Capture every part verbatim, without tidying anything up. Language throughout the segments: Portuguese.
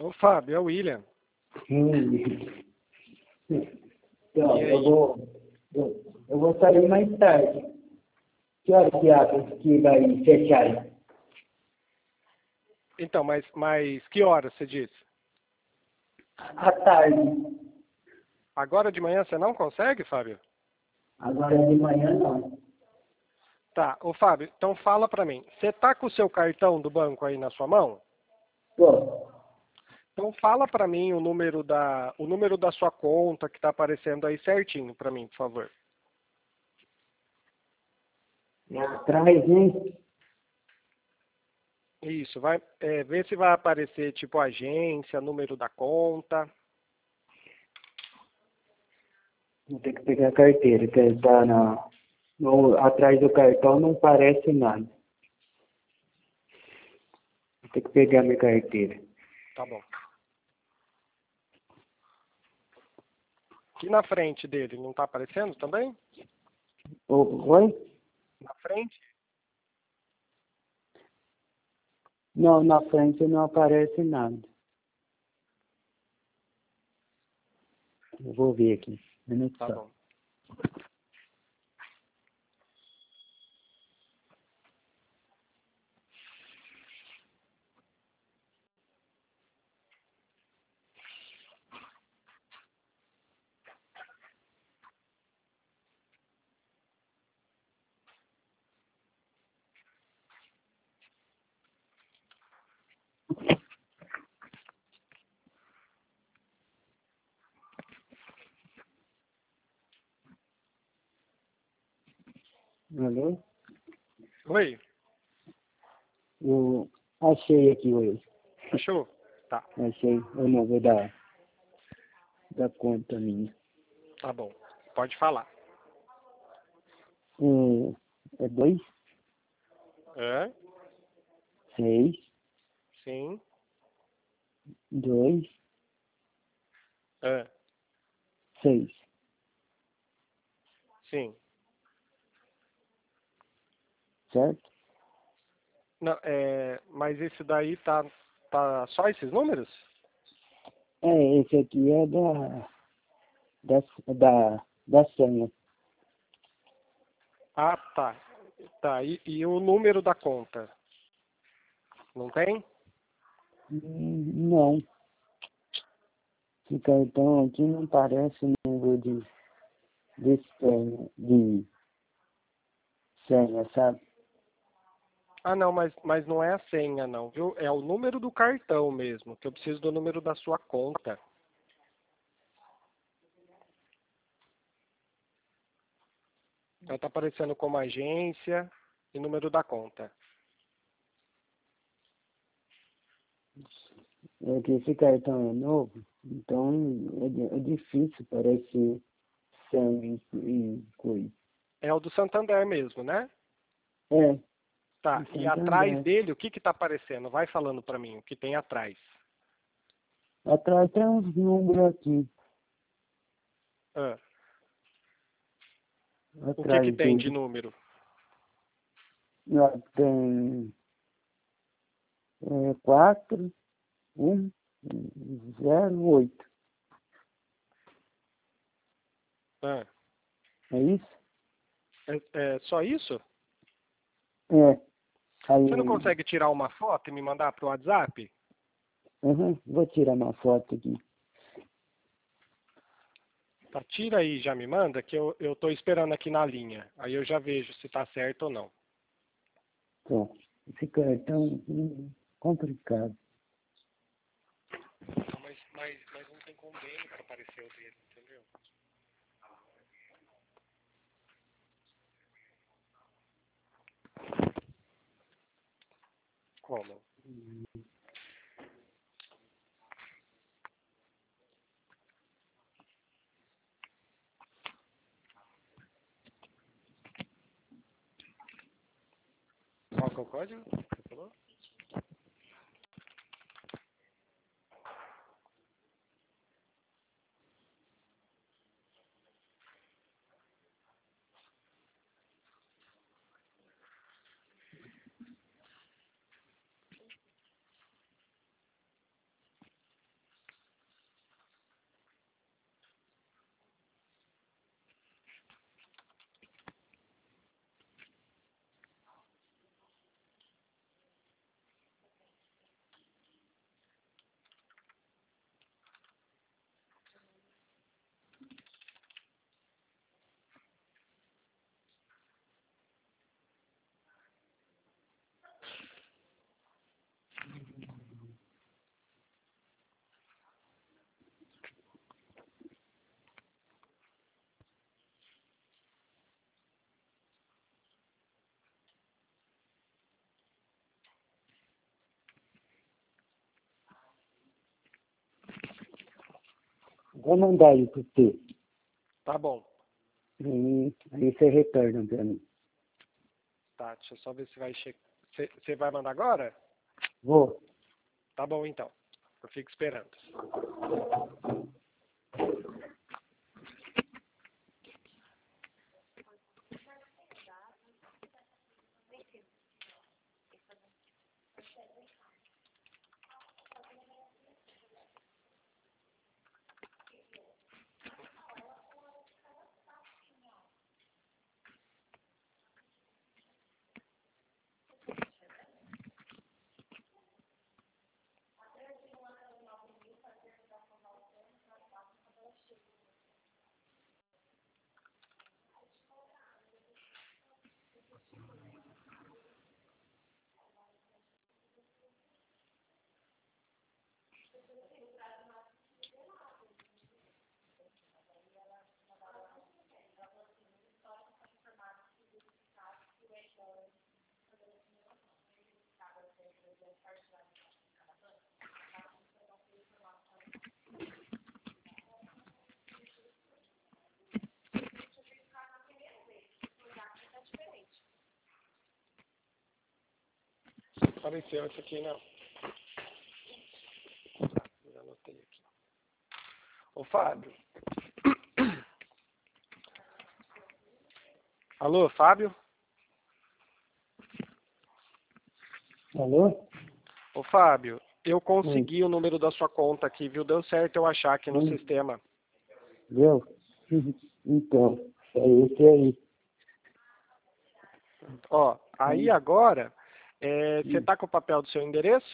Ô, Fábio, é o William. Hum. Então, E aí? eu vou, eu, eu vou sair mais tarde. Que hora que abre que vai fechar? Então, mas, mas que hora você disse? À tarde. Agora de manhã você não consegue, Fábio? Agora de manhã não. Tá, ô Fábio, então fala pra mim. Você tá com o seu cartão do banco aí na sua mão? Tô. Então fala pra mim o número da, o número da sua conta que tá aparecendo aí certinho pra mim, por favor. É atrás, né? Isso, vai, é, vê se vai aparecer tipo agência, número da conta. Vou ter que pegar a carteira, que tá na, no, atrás do cartão não parece nada. Vou ter que pegar minha carteira. Tá bom. Aqui na frente dele, não tá aparecendo também? Ô, oi? Na frente? Não, na frente não aparece nada. Eu vou ver aqui. Um minuto Tá só. bom. Alô? Oi, Eu achei aqui hoje. achou? Tá, Achei o número da, da conta minha. tá bom. Pode falar. É, é dois, É? seis, Sim. dois, É. seis. Sim. Certo? Não, é, mas esse daí tá, tá só esses números? É, esse aqui é da, da, da, da senha. Ah, tá. Tá, e, e o número da conta? Não tem? Hum, Não. Esse cartão aqui não parece o número de, de senha, de senha, sabe? Ah, não, mas, mas não é a senha, não, viu? É o número do cartão mesmo, que eu preciso do número da sua conta. Ela tá aparecendo como agência e número da conta. É que esse cartão é novo, então é, di- é difícil parecer senha e, e coisa. É o do Santander mesmo, né? É, Tá, do e atrás Santander. dele, o que que tá aparecendo? Vai falando pra mim o que tem atrás. Atrás tem uns números aqui, Ah, o que que atrás tem de dele. número? Ó, tem é, quatro, um, zero, oito. Ah, É isso? é, é só isso? É. Aí, Você não consegue tirar uma foto e me mandar pro WhatsApp? uhum, vou tirar uma foto aqui. Tá, tira aí e já me manda, que eu, eu tô esperando aqui na linha. Aí eu já vejo se tá certo ou não. Bom, esse cartão hum, complicado. Não, mas, mas, mas não tem convênio para aparecer o dele, entendeu? Como? Qual que é o código? Você falou? vou mandar aí pro você. Tá bom. Aí, aí você retorna pra mim. Tá, deixa eu só ver se vai chegar. Você vai mandar agora? Vou. Tá bom, então. Eu fico esperando. Apareceu esse aqui, não. Tá, já anotei aqui. Ô, Fábio. Alô, Fábio? Alô? Ô, Fábio, eu consegui hum. o número da sua conta aqui, viu? Deu certo eu achar aqui no hum. sistema. Deu? Então, é esse aí. Ó, aí hum. agora, é, você hum. tá com o papel do seu endereço?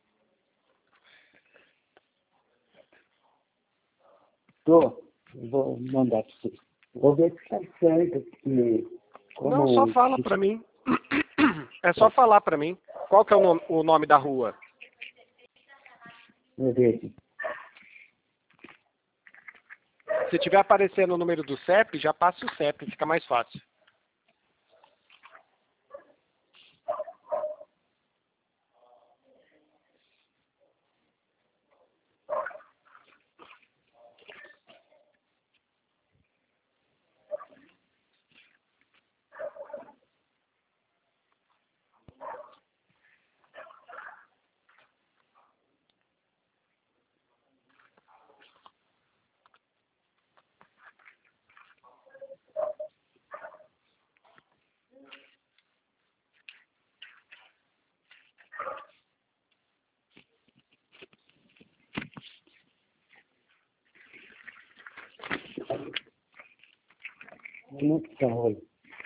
Tô. Vou mandar pra você. Vou ver se tá certo, porque... Como... Não, só fala pra mim. É só falar pra mim. Qual que é o nome, o nome da rua? Vou ver aqui. Se tiver aparecendo o número do C E P, já passa o C E P, fica mais fácil. Não tá rolando.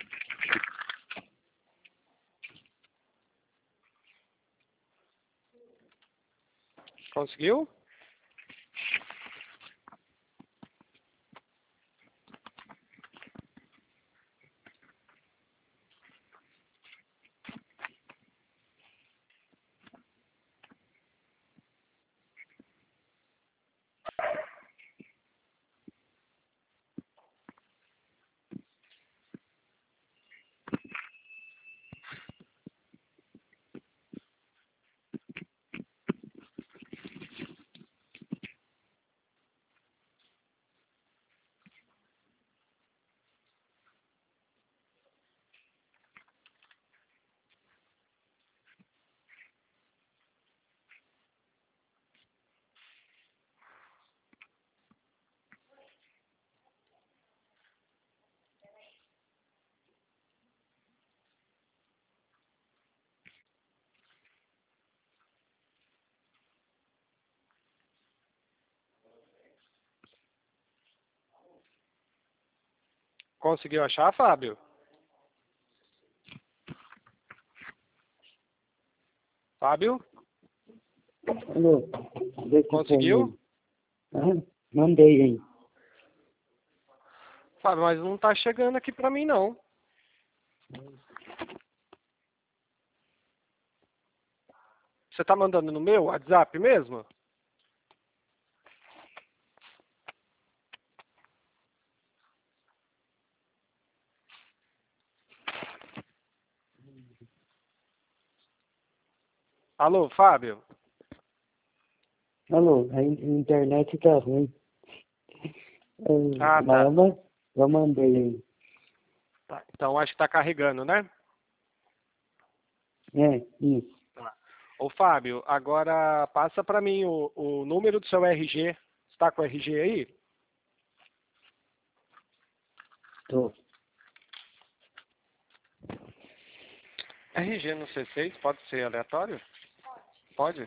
Conseguiu? Conseguiu achar, Fábio? Fábio? Alô? Conseguiu? Ah, mandei aí. Fábio, mas não tá chegando aqui pra mim, não. Você tá mandando no meu WhatsApp mesmo? Alô, Fábio? Alô, a internet tá ruim. Ah, Mas tá. eu, man- eu mandei aí. Tá, então acho que tá carregando, né? É, isso. Tá. Ô Fábio, agora passa para mim o, o número do seu R G. Você tá com o R G aí? Tô. R G no C seis pode ser aleatório? Pode?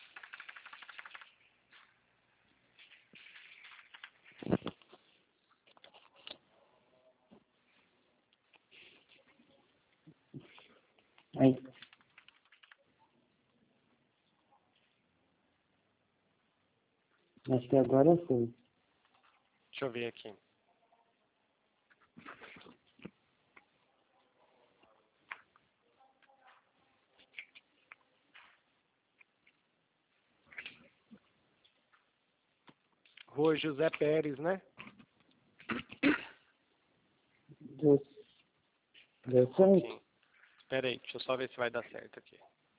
Aí. Acho que agora foi. Deixa eu ver aqui. Rua José Pérez, né? Deu, deu certo? Sim. Espera aí, deixa eu só ver se vai dar certo aqui.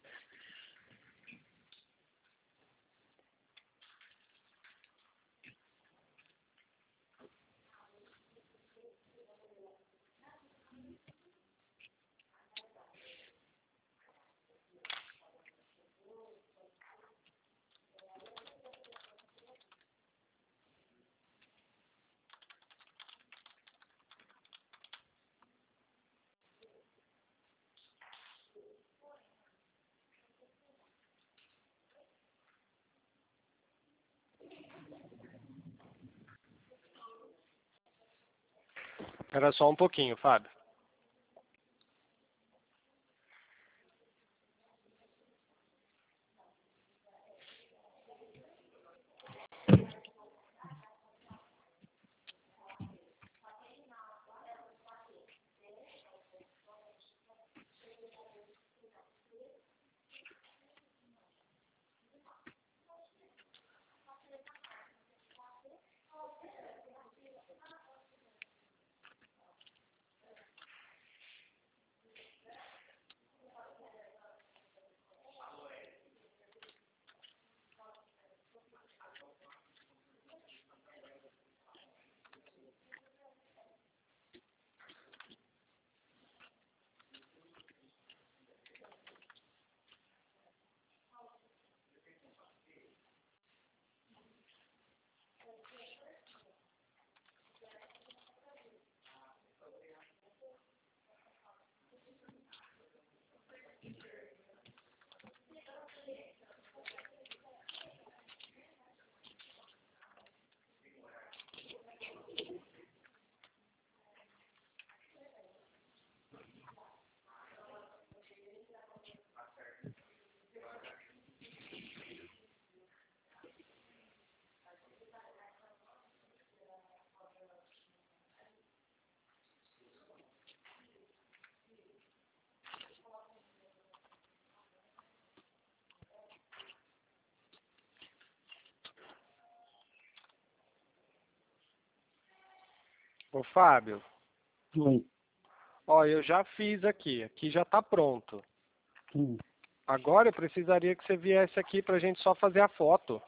Era só um pouquinho, Fábio. Ô Fábio, Oi. ó, eu já fiz aqui. Aqui já tá pronto. Hum. Agora eu precisaria que você viesse aqui pra gente só fazer a foto.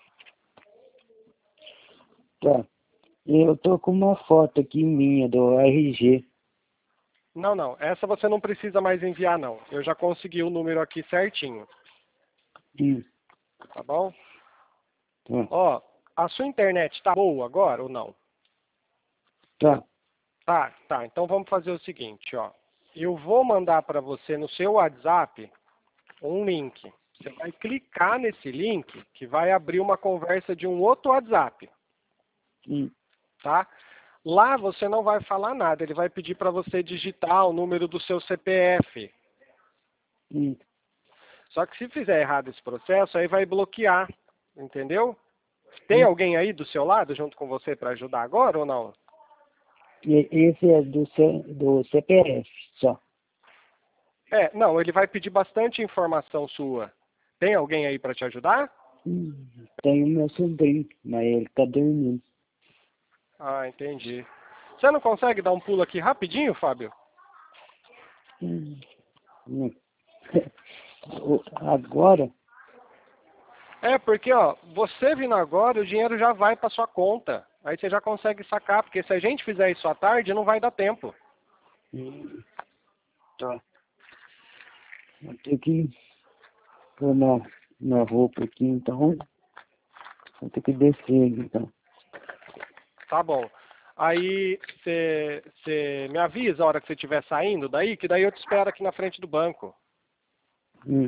Tá. Eu tô com uma foto aqui minha do R G. Não, não. Essa você não precisa mais enviar, não. Eu já consegui o número aqui certinho. Hum. Tá bom? Tá. Ó, a sua internet tá boa agora ou não? Tá. Tá, tá. Então vamos fazer o seguinte, ó. Eu vou mandar para você no seu WhatsApp um link. Você vai clicar nesse link que vai abrir uma conversa de um outro WhatsApp, Hum. tá? Lá você não vai falar nada. Ele vai pedir para você digitar o número do seu C P F. Hum. Só que se fizer errado esse processo, aí vai bloquear, entendeu? Tem Hum. alguém aí do seu lado junto com você para ajudar agora ou não? E- Esse é do, C, do C P F só. É, não, ele vai pedir bastante informação sua. Tem alguém aí para te ajudar? Hum. Tem o meu sobrinho, mas ele tá dormindo. Ah, entendi. Você não consegue dar um pulo aqui rapidinho, Fábio? Hum. Hum. O- Agora, É, porque ó, você vindo agora, o dinheiro já vai para sua conta. Aí você já consegue sacar, porque se a gente fizer isso à tarde, não vai dar tempo. Hum, tá. Vou ter que pôr na, na roupa aqui, então. Vou ter que descer, então. Tá bom. Aí você me avisa a hora que você estiver saindo daí, que daí eu te espero aqui na frente do banco. Hum.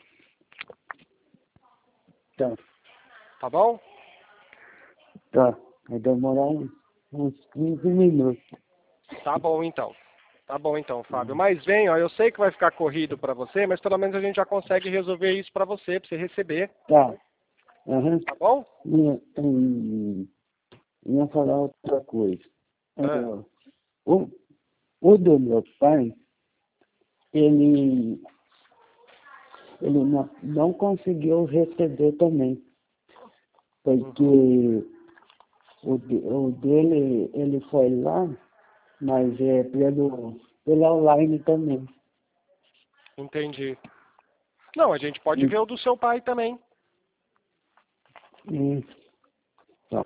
Tá, Tá bom? tá. Vai demorar uns, uns quinze minutos. Tá bom então. Tá bom então, Fábio. Mas vem, ó, eu sei que vai ficar corrido para você, mas pelo menos a gente já consegue resolver isso para você, para você receber. Tá. Aham. Tá bom? Ia, hum, ia falar outra coisa. Ah, É, o, o do meu pai, ele, ele não, não conseguiu receber também. Porque uhum. o, de- o dele, ele foi lá, mas é pelo, pelo online também. Entendi. Não, a gente pode Hum, ver o do seu pai também. hum, tá,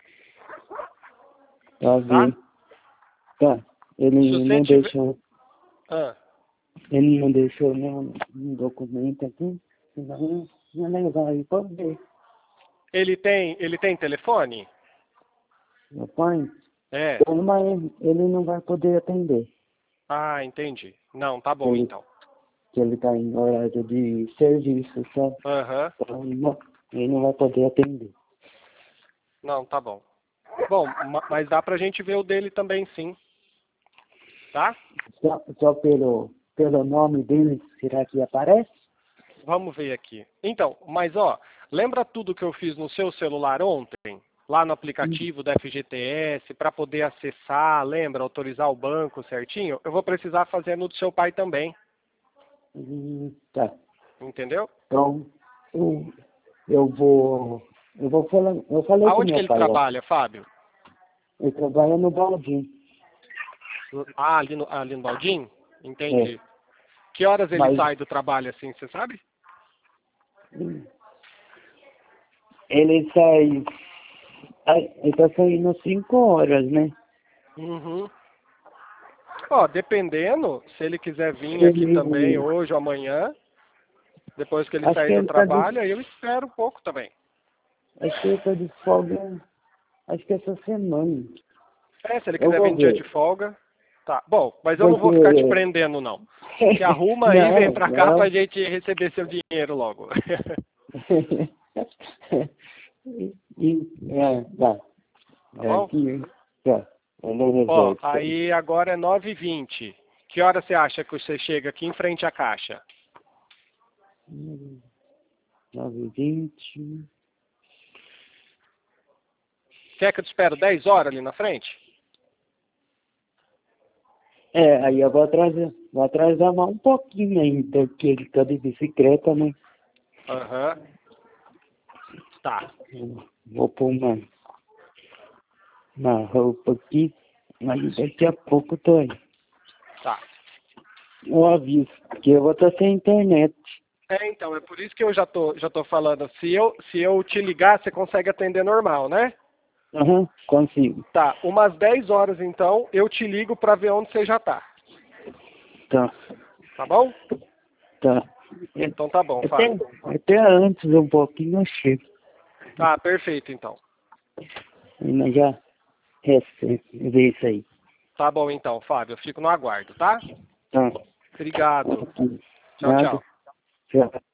tá Tá? bem. Tá. Se Ele você não tiver. deixou, Ah, ele não deixou nenhum, nenhum documento aqui, senão ia levar aí pra ver. ele tem, ele tem telefone? Meu pai, É. então, mas ele não vai poder atender. Ah, entendi. Não, tá Que bom ele, então. que ele tá em horário de serviço, sabe? Aham. Então ele não, ele não vai poder atender. Não, tá bom. Bom, ma- mas dá pra gente ver o dele também, sim. Tá? Só, só pelo, pelo nome dele, será que aparece? Vamos ver aqui. Então, mas ó, lembra tudo que eu fiz no seu celular ontem? Lá no Hum, aplicativo da F G T S, para poder acessar, lembra, autorizar o banco certinho? Eu vou precisar fazer no do seu pai também, hum, tá. entendeu? Então, eu, eu vou. Eu vou falar. Eu falei com Aonde que meu ele pai, ó. trabalha, Fábio? Ele trabalha no Baldinho. Ah, ali no, ali no Baldim? É. Entendi. Que horas ele Mas sai do trabalho assim, você sabe? hum, ele sai. ai, Ele tá saindo cinco horas, né? Uhum. Ó, dependendo, se ele quiser vir aqui também Ele. hoje ou amanhã, depois que ele Acho que sair do ele tá de. trabalho, aí eu espero um pouco também. Acho que ele tá de folga. Acho que essa semana. É, se ele Eu quiser vir vou dia de ver. folga. Tá. Bom, mas eu não Porque. vou ficar te prendendo, não. Se arruma aí e vem Não, pra cá pra não. gente receber seu dinheiro logo. E, é, tá. Tá É bom? aqui, tá. Ele Ó, resolve isso aí. aí agora é nove e vinte. Que hora você acha que você chega aqui em frente à caixa? Hum, nove e vinte. Quer que eu te espero dez horas ali na frente? É, aí eu vou atrasar, vou atrasar mais um pouquinho ainda, porque ele tá de bicicleta, né? Aham. Tá. Eu vou pôr uma, uma roupa aqui, mas daqui a pouco eu tô aí. Tá. Eu aviso, porque eu vou estar sem internet. É, então, é por isso que eu já tô, já tô falando. Se eu, se eu te ligar, você consegue atender normal, né? Aham, consigo. Tá, umas dez horas então, eu te ligo pra ver onde você já tá. Tá, Tá bom? tá. É, Então tá bom, Até, Fábio. até antes um pouquinho eu chego. Tá, perfeito então. Ainda já recebe isso aí. Tá bom então, Fábio. Eu fico no aguardo, tá? Tá. Obrigado. Tchau, Nada. tchau. Tchau.